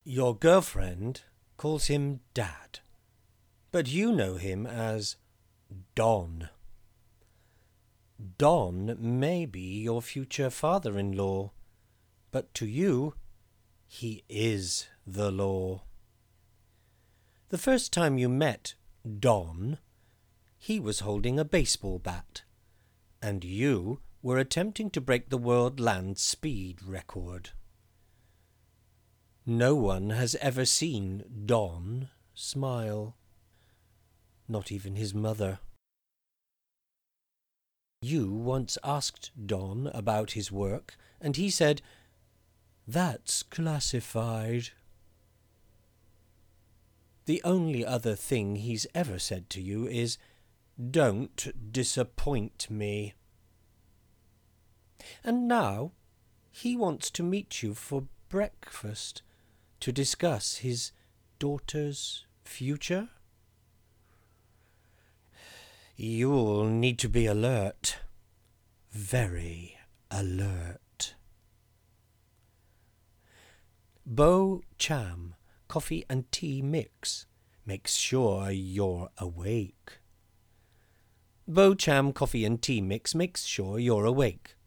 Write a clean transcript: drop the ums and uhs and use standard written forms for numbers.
Your girlfriend calls him Dad, but you know him as Don. Don may be your future father-in-law, but to you, he is the law. The first time you met Don, he was holding a baseball bat, and you were attempting to break the world land speed record. No one has ever seen Don smile, not even his mother. You once asked Don about his work, and he said, "That's classified." The only other thing he's ever said to you is, "Don't disappoint me." And now he wants to meet you for breakfast to discuss his daughter's future. You'll need to be alert, very alert. Bo Cham Coffee and Tea Mix makes sure you're awake. Bo Cham Coffee and Tea Mix makes sure you're awake.